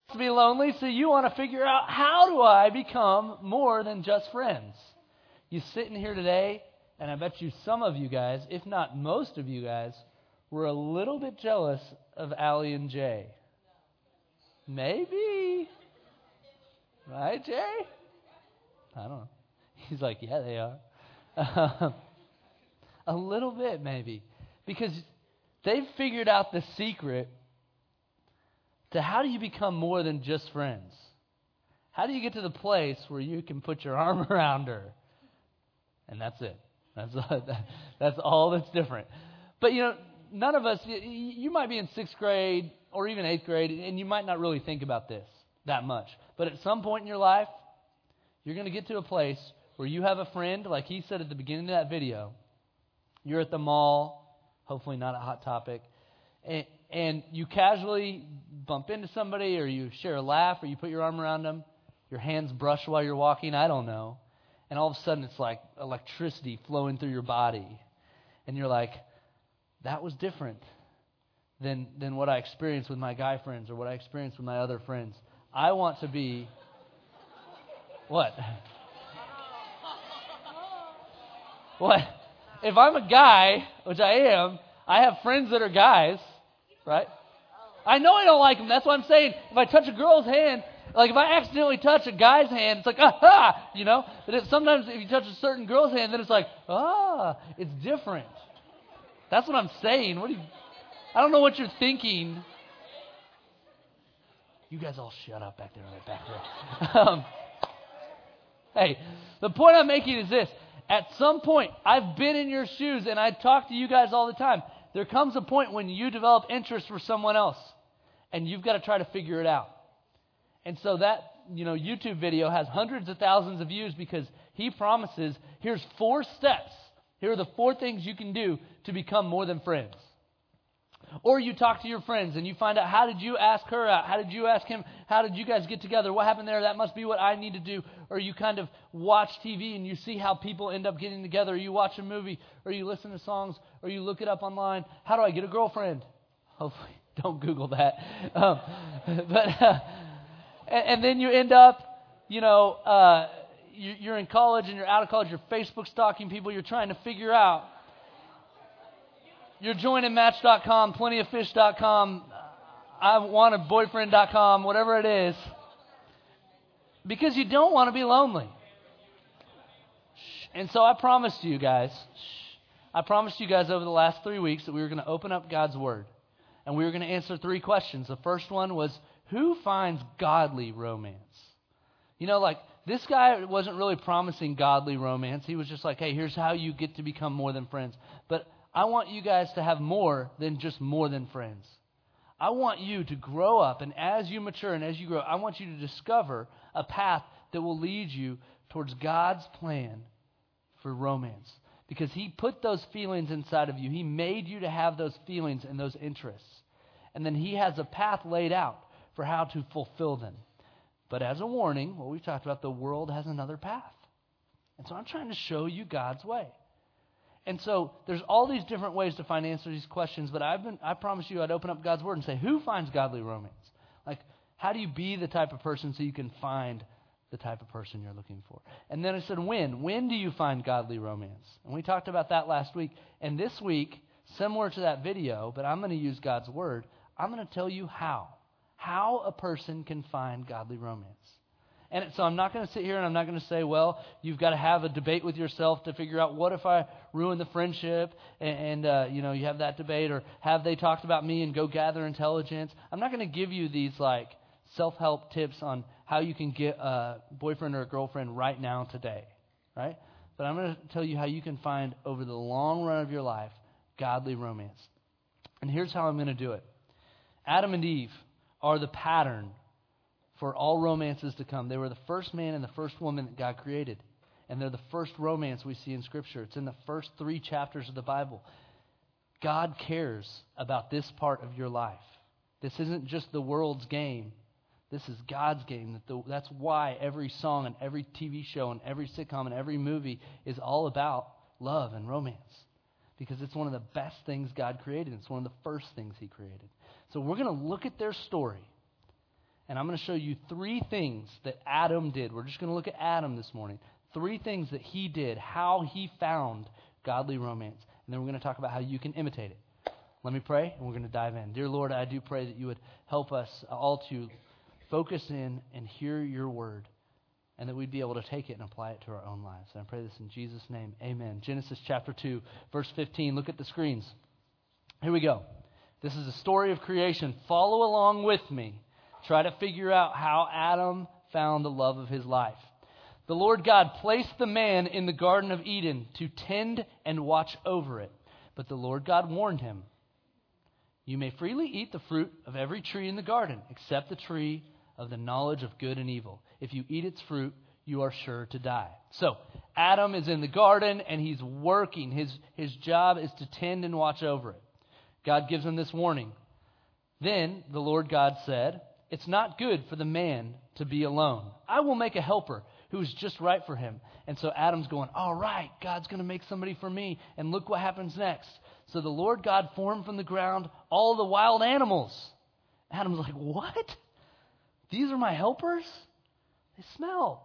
to be lonely, so you want to figure out, how do I become more than just friends? You sitting here today, and I bet you some of you guys, if not most of you guys, were a little bit jealous of Allie and Jay. Maybe. Right, Jay? I don't know. He's like, yeah, they are. A little bit, maybe. Because they've figured out the secret to how do you become more than just friends? How do you get to the place where you can put your arm around her? And that's it. That's all that's different. But, none of us, you might be in 6th grade or even 8th grade, and you might not really think about this that much. But at some point in your life, you're going to get to a place where you have a friend, like he said at the beginning of that video. You're at the mall, hopefully not a Hot Topic, and you casually bump into somebody, or you share a laugh, or you put your arm around them, your hands brush while you're walking, I don't know. And all of a sudden it's like electricity flowing through your body. And you're like, that was different than what I experienced with my guy friends or what I experienced with my other friends. I want to be... What? What? If I'm a guy, which I am, I have friends that are guys, right? I know I don't like them. That's what I'm saying. If I touch a girl's hand, like if I accidentally touch a guy's hand, it's like, But sometimes if you touch a certain girl's hand, then it's like, it's different. That's what I'm saying. I don't know what you're thinking. You guys all shut up back there in the back row. Hey, the point I'm making is this. At some point, I've been in your shoes, and I talk to you guys all the time. There comes a point when you develop interest for someone else, and you've got to try to figure it out. And so that, YouTube video has hundreds of thousands of views because he promises, here's 4 steps. Here are the 4 things you can do to become more than friends. Or you talk to your friends and you find out, how did you ask her out? How did you ask him? How did you guys get together? What happened there? That must be what I need to do. Or you kind of watch TV and you see how people end up getting together. Or you watch a movie, or you listen to songs, or you look it up online. How do I get a girlfriend? Hopefully, don't Google that. And then you end up, you're in college and you're out of college. You're Facebook stalking people. You're trying to figure out. You're joining Match.com, plentyoffish.com, IwantAboyfriend.com, whatever it is, because you don't want to be lonely. And so I promised you guys over the last 3 weeks that we were going to open up God's Word, and we were going to answer 3 questions. The first one was, who finds godly romance? This guy wasn't really promising godly romance. He was just like, hey, here's how you get to become more than friends. But I want you guys to have more than just more than friends. I want you to grow up, and as you mature and as you grow, I want you to discover a path that will lead you towards God's plan for romance. Because He put those feelings inside of you. He made you to have those feelings and those interests. And then He has a path laid out for how to fulfill them. But as a warning, what we've talked about, the world has another path. And so I'm trying to show you God's way. And so there's all these different ways to find answers to these questions, but I promised you I'd open up God's Word and say, who finds godly romance? Like, how do you be the type of person so you can find the type of person you're looking for? And then I said, when? When do you find godly romance? And we talked about that last week. And this week, similar to that video, but I'm going to use God's Word, I'm going to tell you how. How a person can find godly romance. And so I'm not going to sit here and I'm not going to say, well, you've got to have a debate with yourself to figure out, what if I ruin the friendship and you have that debate, or have they talked about me and go gather intelligence. I'm not going to give you these self-help tips on how you can get a boyfriend or a girlfriend right now today, right? But I'm going to tell you how you can find over the long run of your life godly romance. And here's how I'm going to do it. Adam and Eve are the pattern for all romances to come. They were the first man and the first woman that God created. And they're the first romance we see in Scripture. It's in the first 3 chapters of the Bible. God cares about this part of your life. This isn't just the world's game. This is God's game. That's why every song and every TV show and every sitcom and every movie is all about love and romance. Because it's one of the best things God created. It's one of the first things He created. So we're going to look at their story. And I'm going to show you 3 things that Adam did. We're just going to look at Adam this morning. 3 things that he did, how he found godly romance. And then we're going to talk about how you can imitate it. Let me pray, and we're going to dive in. Dear Lord, I do pray that you would help us all to focus in and hear your word, and that we'd be able to take it and apply it to our own lives. And I pray this in Jesus' name. Amen. Genesis chapter 2, verse 15. Look at the screens. Here we go. This is a story of creation. Follow along with me. Try to figure out how Adam found the love of his life. The Lord God placed the man in the Garden of Eden to tend and watch over it. But the Lord God warned him, "You may freely eat the fruit of every tree in the garden, except the tree of the knowledge of good and evil. If you eat its fruit, you are sure to die." So, Adam is in the garden and he's working. His job is to tend and watch over it. God gives him this warning. Then the Lord God said, "It's not good for the man to be alone. I will make a helper who is just right for him." And so Adam's going, all right, God's going to make somebody for me. And look what happens next. So the Lord God formed from the ground all the wild animals. Adam's like, what? These are my helpers? They smell.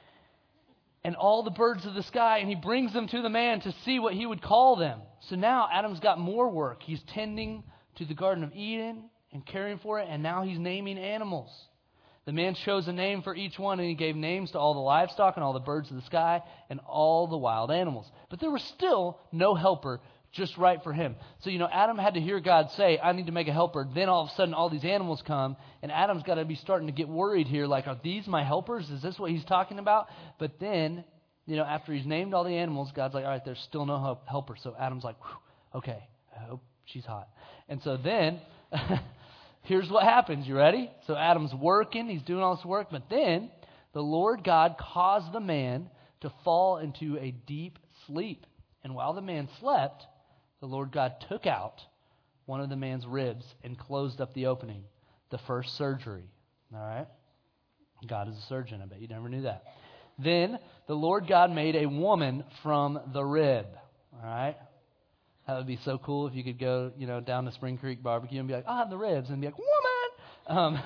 And all the birds of the sky, and he brings them to the man to see what he would call them. So now Adam's got more work. He's tending to the Garden of Eden and caring for it, and now he's naming animals. The man chose a name for each one, and he gave names to all the livestock and all the birds of the sky and all the wild animals. But there was still no helper just right for him. So, Adam had to hear God say, I need to make a helper. Then all of a sudden, all these animals come, and Adam's got to be starting to get worried here, like, are these my helpers? Is this what he's talking about? But then, after he's named all the animals, God's like, all right, there's still no helper. So Adam's like, okay, I hope she's hot. And so then... here's what happens. You ready? So Adam's working. He's doing all this work. But then the Lord God caused the man to fall into a deep sleep. And while the man slept, the Lord God took out one of the man's ribs and closed up the opening. The first surgery. All right? God is a surgeon. I bet you never knew that. Then the Lord God made a woman from the rib. All right? That would be so cool if you could go, down to Spring Creek Barbecue and be like, I'll have the ribs. And be like, woman!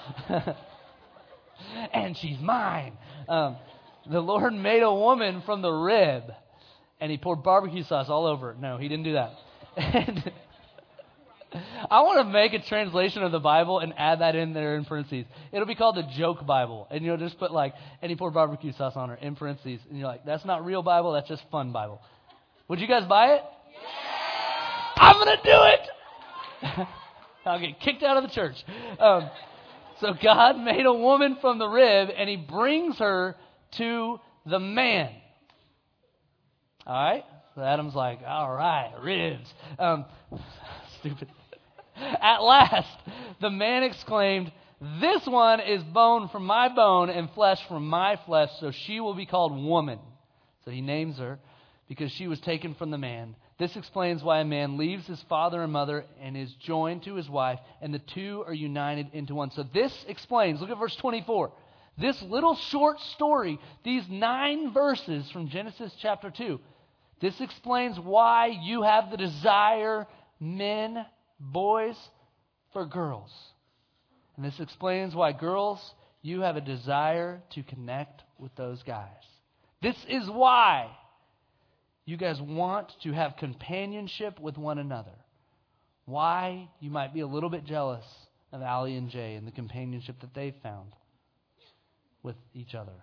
And she's mine. The Lord made a woman from the rib. And he poured barbecue sauce all over it. No, he didn't do that. And I want to make a translation of the Bible and add that in there in parentheses. It'll be called the Joke Bible. And you'll just put and he poured barbecue sauce on her in parentheses. And you're like, that's not real Bible, that's just fun Bible. Would you guys buy it? I'm going to do it. I'll get kicked out of the church. So God made a woman from the rib, and he brings her to the man. All right? So Adam's like, all right, ribs. Stupid. At last, the man exclaimed, this one is bone from my bone and flesh from my flesh, so she will be called woman. So he names her because she was taken from the man. This explains why a man leaves his father and mother and is joined to his wife, and the two are united into one. So this explains, look at verse 24. This little short story, these 9 verses from Genesis chapter 2, this explains why you have the desire, men, boys, for girls. And this explains why girls, you have a desire to connect with those guys. This is why you guys want to have companionship with one another. Why you might be a little bit jealous of Allie and Jay and the companionship that they've found with each other.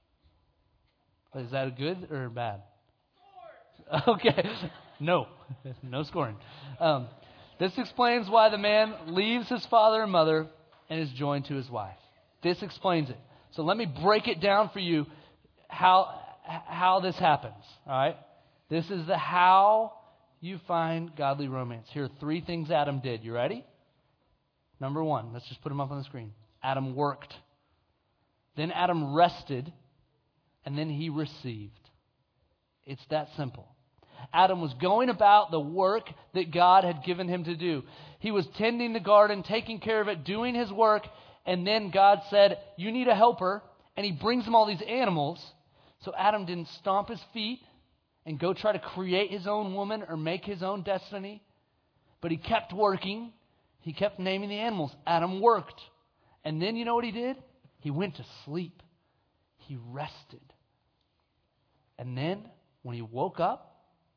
Is that good or bad? Okay. No scoring. This explains why the man leaves his father and mother and is joined to his wife. This explains it. So let me break it down for you how this happens. All right? This is the how you find godly romance. Here are 3 things Adam did. You ready? Number 1, let's just put them up on the screen. Adam worked. Then Adam rested. And then he received. It's that simple. Adam was going about the work that God had given him to do. He was tending the garden, taking care of it, doing his work. And then God said, you need a helper. And he brings him all these animals. So Adam didn't stomp his feet and go try to create his own woman or make his own destiny. But he kept working. He kept naming the animals. Adam worked. And then you know what he did? He went to sleep. He rested. And then when he woke up,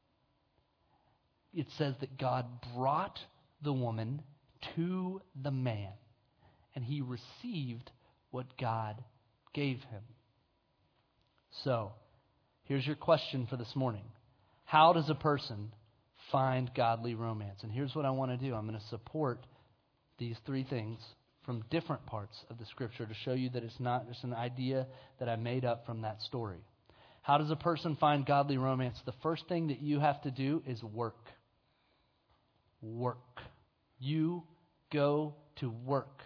it says that God brought the woman to the man, and he received what God gave him. So, here's your question for this morning. How does a person find godly romance? And here's what I want to do. I'm going to support these three things from different parts of the Scripture to show you that it's not just an idea that I made up from that story. How does a person find godly romance? The first thing that you have to do is work. Work. You go to work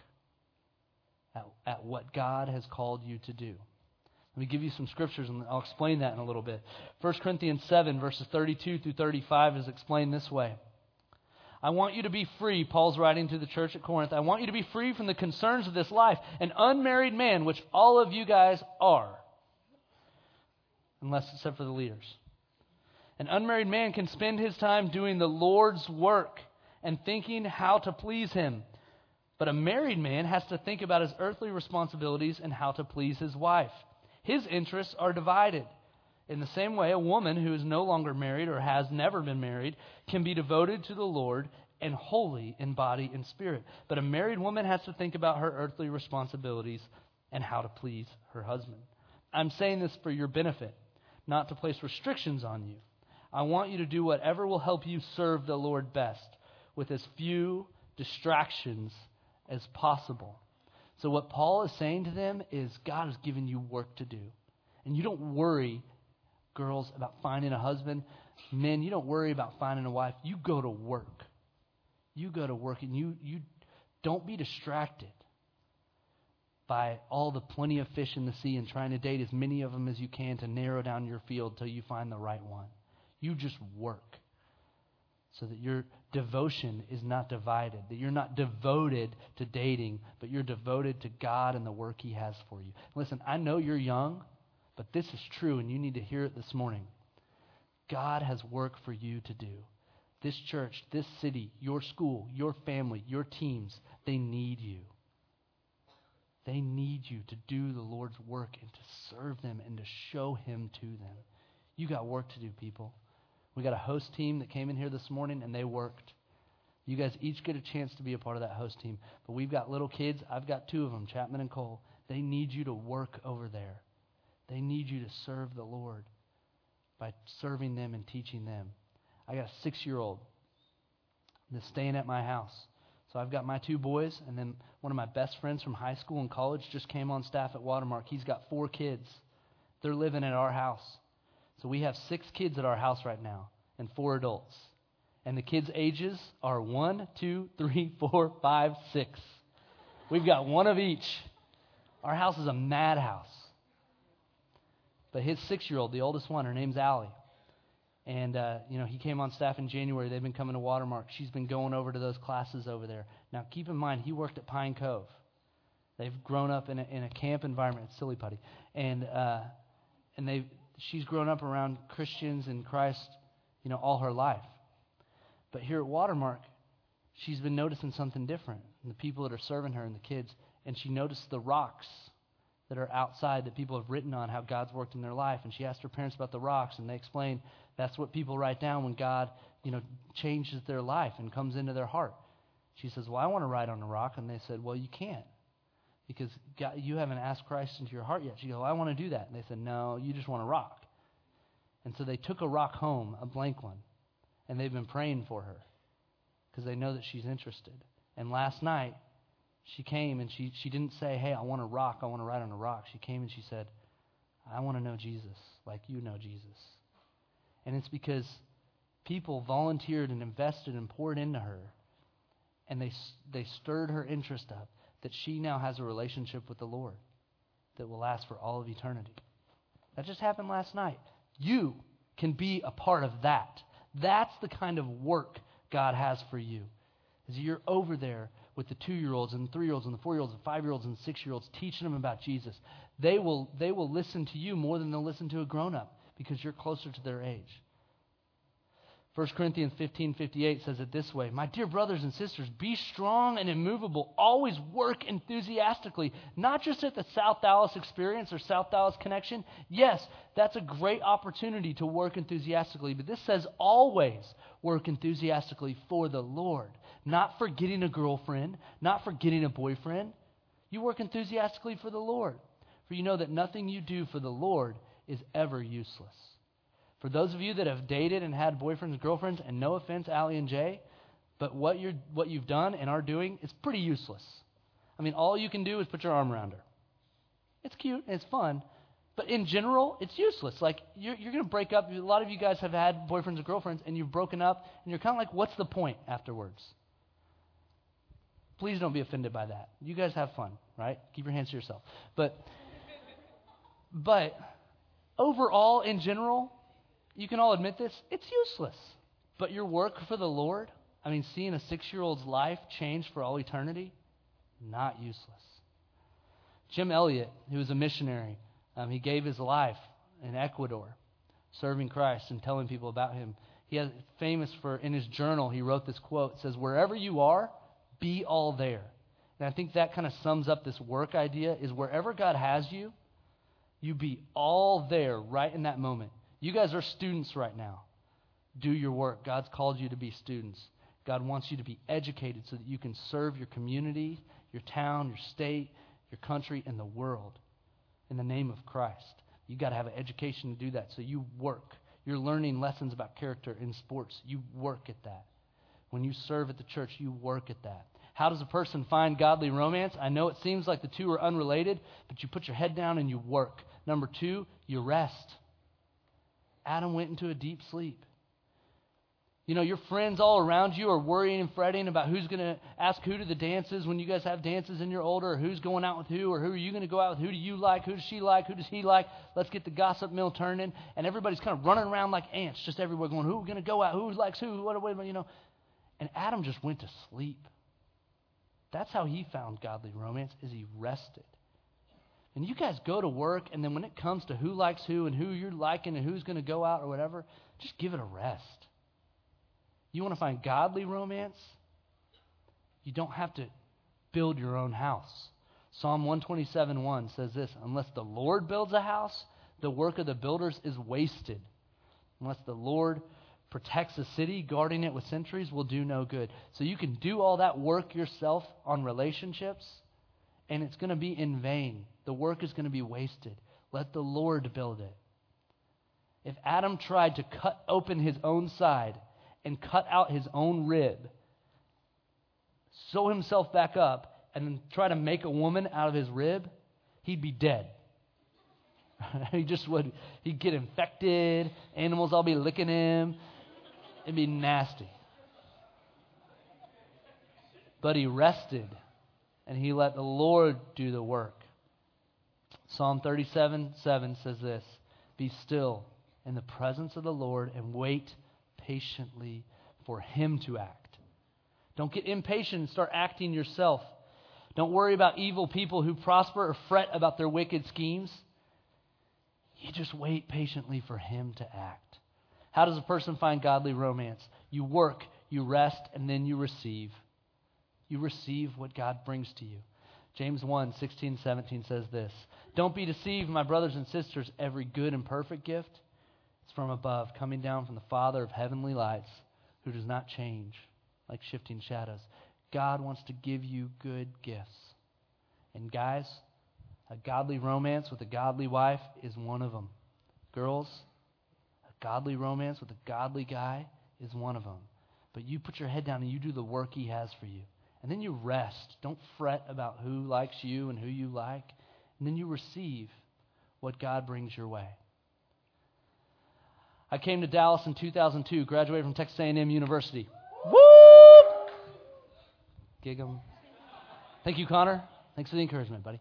at what God has called you to do. Let me give you some scriptures, and I'll explain that in a little bit. 1 Corinthians 7, verses 32 through 35 is explained this way. I want you to be free, Paul's writing to the church at Corinth. I want you to be free from the concerns of this life. An unmarried man, which all of you guys are, except for the leaders. An unmarried man can spend his time doing the Lord's work and thinking how to please Him. But a married man has to think about his earthly responsibilities and how to please his wife. His interests are divided. In the same way, a woman who is no longer married or has never been married can be devoted to the Lord and holy in body and spirit. But a married woman has to think about her earthly responsibilities and how to please her husband. I'm saying this for your benefit, not to place restrictions on you. I want you to do whatever will help you serve the Lord best with as few distractions as possible. So what Paul is saying to them is God has given you work to do. And you don't worry, girls, about finding a husband. Men, you don't worry about finding a wife. You go to work. You go to work, and you don't be distracted by all the plenty of fish in the sea and trying to date as many of them as you can to narrow down your field till you find the right one. You just work so that your devotion is not divided, that you're not devoted to dating, but you're devoted to God and the work He has for you. Listen, I know you're young, but this is true, and you need to hear it this morning. God has work for you to do. This church, this city, your school, your family, your teams, they need you. They need you to do the Lord's work and to serve them and to show Him to them. You got work to do, people. We got a host team that came in here this morning, and they worked. You guys each get a chance to be a part of that host team. But we've got little kids. I've got two of them, Chapman and Cole. They need you to work over there. They need you to serve the Lord by serving them and teaching them. I got a 6-year-old that's staying at my house. So I've got my two boys, and then one of my best friends from high school and college just came on staff at Watermark. He's got 4 kids. They're living at our house. So we have 6 kids at our house right now and 4 adults. And the kids' ages are 1, 2, 3, 4, 5, 6. We've got one of each. Our house is a madhouse. But his 6-year-old, the oldest one, her name's Allie. And, he came on staff in January. They've been coming to Watermark. She's been going over to those classes over there. Now, keep in mind, he worked at Pine Cove. They've grown up in a camp environment. It's silly putty. And she's grown up around Christians and Christ, all her life. But here at Watermark, she's been noticing something different in the people that are serving her and the kids. And she noticed the rocks that are outside that people have written on how God's worked in their life. And she asked her parents about the rocks, and they explained that's what people write down when God, changes their life and comes into their heart. She says, well, I want to write on a rock. And they said, well, you can't because God, you haven't asked Christ into your heart yet. She goes, well, I want to do that. And they said, no, you just want a rock. And so they took a rock home, a blank one, and they've been praying for her because they know that she's interested. And last night, she came and she didn't say, hey, I want a rock, I want to write on a rock. She came and she said, I want to know Jesus like you know Jesus. And it's because people volunteered and invested and poured into her, and they stirred her interest up that she now has a relationship with the Lord that will last for all of eternity. That just happened last night. You can be a part of that. That's the kind of work God has for you. As you're over there with the 2-year-olds and the 3-year-olds and the 4-year-olds and 5-year-olds and 6-year-olds, teaching them about Jesus. They will listen to you more than they'll listen to a grown-up because you're closer to their age. 1 Corinthians 15:58 says it this way: "My dear brothers and sisters, be strong and immovable. Always work enthusiastically." Not just at the South Dallas Experience or South Dallas Connection. Yes, that's a great opportunity to work enthusiastically. But this says always work enthusiastically for the Lord. Not for getting a girlfriend, not for getting a boyfriend. You work enthusiastically for the Lord. For you know that nothing you do for the Lord is ever useless. For those of you that have dated and had boyfriends and girlfriends, and no offense, Allie and Jay, but what you've done and are doing is pretty useless. I mean, all you can do is put your arm around her. It's cute and it's fun, but in general, it's useless. Like, you're going to break up. A lot of you guys have had boyfriends or girlfriends, and you've broken up, and you're kind of like, what's the point afterwards? Please don't be offended by that. You guys have fun, right? Keep your hands to yourself. But overall, in general, you can all admit this, it's useless. But your work for the Lord, I mean, seeing a 6-year-old's life change for all eternity, not useless. Jim Elliot, who was a missionary, he gave his life in Ecuador, serving Christ and telling people about him. He is famous for, in his journal, he wrote this quote. It says, "Wherever you are, be all there." And I think that kind of sums up this work idea, is wherever God has you, you be all there right in that moment. You guys are students right now. Do your work. God's called you to be students. God wants you to be educated so that you can serve your community, your town, your state, your country, and the world in the name of Christ. You got to have an education to do that. So you work. You're learning lessons about character in sports. You work at that. When you serve at the church, you work at that. How does a person find godly romance? I know it seems like the two are unrelated, but you put your head down and you work. Number 2, you rest. Adam went into a deep sleep. You know, your friends all around you are worrying and fretting about who's going to ask who to the dances when you guys have dances and you're older, or who's going out with who, or who are you going to go out with, who do you like, who does she like, who does he like, let's get the gossip mill turning, and everybody's kind of running around like ants, just everywhere going, who are going to go out, who likes who, what, you know. And Adam just went to sleep. That's how he found godly romance, is he rested. And you guys go to work, and then when it comes to who likes who and who you're liking and who's going to go out or whatever, just give it a rest. You want to find godly romance? You don't have to build your own house. Psalm 127:1 says this: "Unless the Lord builds a house, the work of the builders is wasted. Unless the Lord protects a city, guarding it with sentries will do no good." So you can do all that work yourself on relationships, and it's going to be in vain. The work is going to be wasted. Let the Lord build it. If Adam tried to cut open his own side and cut out his own rib, sew himself back up, and then try to make a woman out of his rib, he'd be dead. He'd get infected, animals all be licking him. It'd be nasty. But he rested, and he let the Lord do the work. Psalm 37:7 says this: "Be still in the presence of the Lord and wait patiently for him to act." Don't get impatient and start acting yourself. Don't worry about evil people who prosper or fret about their wicked schemes. You just wait patiently for him to act. How does a person find godly romance? You work, you rest, and then you receive. You receive what God brings to you. James 1:16-17 says this: "Don't be deceived, my brothers and sisters. Every good and perfect gift is from above, coming down from the Father of heavenly lights, who does not change like shifting shadows." God wants to give you good gifts. And guys, a godly romance with a godly wife is one of them. Girls, a godly romance with a godly guy is one of them. But you put your head down and you do the work he has for you. And then you rest. Don't fret about who likes you and who you like. And then you receive what God brings your way. I came to Dallas in 2002, graduated from Texas A&M University. Woo! Gig 'em. Thank you, Connor. Thanks for the encouragement, buddy.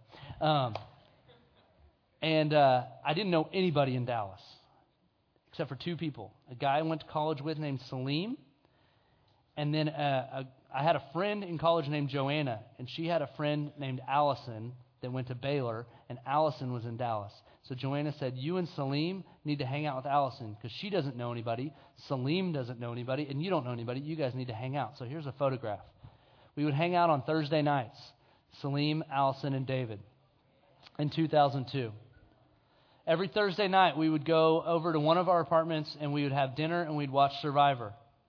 I didn't know anybody in Dallas except for 2 people. A guy I went to college with named Salim, and then I had a friend in college named Joanna, and she had a friend named Allison that went to Baylor, and Allison was in Dallas. So Joanna said, you and Salim need to hang out with Allison because she doesn't know anybody, Salim doesn't know anybody, and you don't know anybody. You guys need to hang out. So here's a photograph. We would hang out on Thursday nights, Salim, Allison, and David, in 2002. Every Thursday night, we would go over to one of our apartments, and we would have dinner, and we'd watch Survivor.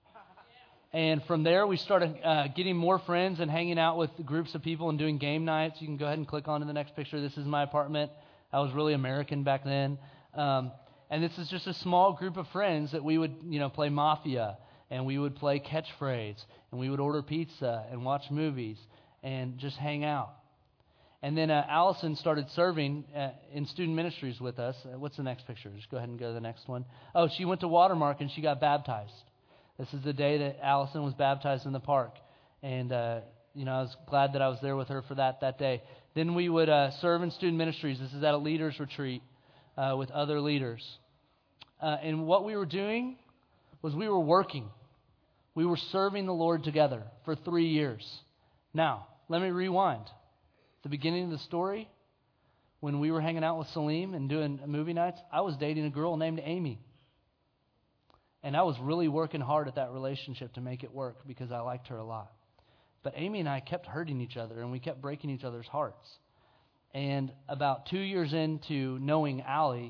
And from there, we started getting more friends and hanging out with groups of people and doing game nights. You can go ahead and click on to the next picture. This is my apartment. I was really American back then. And this is just a small group of friends that we would, play Mafia, and we would play Catchphrase, and we would order pizza and watch movies and just hang out. And then Allison started serving in student ministries with us. What's the next picture? Just go ahead and go to the next one. Oh, she went to Watermark and she got baptized. This is the day that Allison was baptized in the park. And, I was glad that I was there with her for that day. Then we would serve in student ministries. This is at a leaders retreat with other leaders. And what we were doing was we were working. We were serving the Lord together for 3 years. Now, let me rewind. The beginning of the story, when we were hanging out with Salim and doing movie nights, I was dating a girl named Amy. And I was really working hard at that relationship to make it work because I liked her a lot. But Amy and I kept hurting each other, and we kept breaking each other's hearts. And about 2 years into knowing Allie,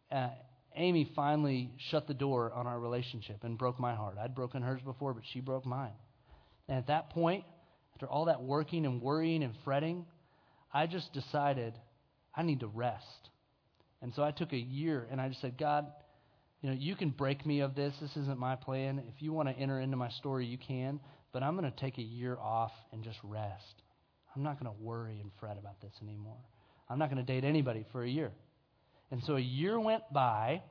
Amy finally shut the door on our relationship and broke my heart. I'd broken hers before, but she broke mine. And at that point, after all that working and worrying and fretting, I just decided I need to rest. And so I took a year, and I just said, God, you can break me of this. This isn't my plan. If you want to enter into my story, you can. But I'm going to take a year off and just rest. I'm not going to worry and fret about this anymore. I'm not going to date anybody for a year. And so a year went by,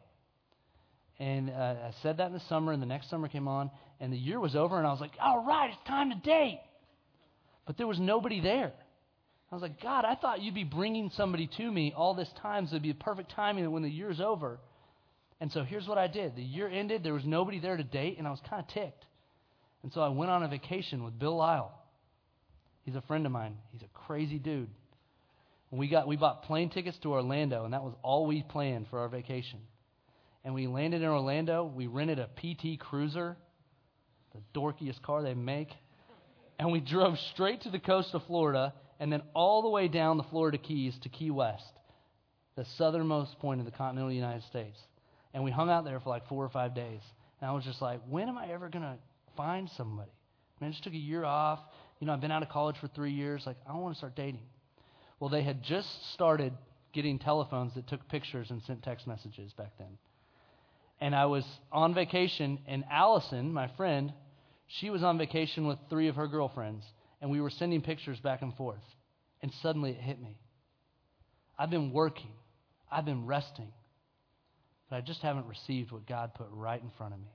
and I said that in the summer, and the next summer came on, and the year was over, and I was like, all right, it's time to date. But there was nobody there. I was like, God, I thought you'd be bringing somebody to me all this time, so it'd be a perfect timing when the year's over. And so here's what I did. The year ended, there was nobody there to date, and I was kind of ticked. And so I went on a vacation with Bill Lyle. He's a friend of mine. He's a crazy dude. And we bought plane tickets to Orlando, and that was all we planned for our vacation. And we landed in Orlando. We rented a PT Cruiser, the dorkiest car they make. And we drove straight to the coast of Florida, and then all the way down the Florida Keys to Key West, the southernmost point of the continental United States. And we hung out there for like 4 or 5 days. And I was just like, when am I ever going to find somebody? I just took a year off. I've been out of college for 3 years. Like, I want to start dating. Well, they had just started getting telephones that took pictures and sent text messages back then. And I was on vacation, and Allison, my friend, she was on vacation with 3 of her girlfriends, and we were sending pictures back and forth. And suddenly it hit me. I've been working. I've been resting. But I just haven't received what God put right in front of me.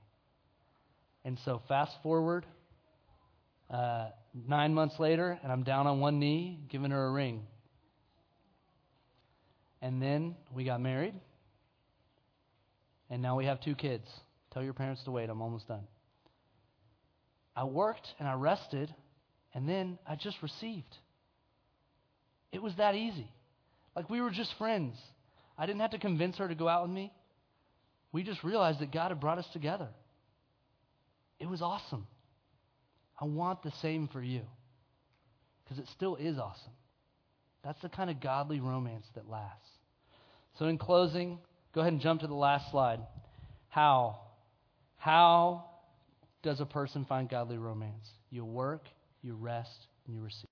And so fast forward 9 months later, and I'm down on one knee giving her a ring. And then we got married. And now we have 2 kids. Tell your parents to wait. I'm almost done. I worked and I rested, and then I just received. It was that easy. Like, we were just friends. I didn't have to convince her to go out with me. We just realized that God had brought us together. It was awesome. I want the same for you, because it still is awesome. That's the kind of godly romance that lasts. So in closing, go ahead and jump to the last slide. How does a person find godly romance? You work, you rest, and you receive.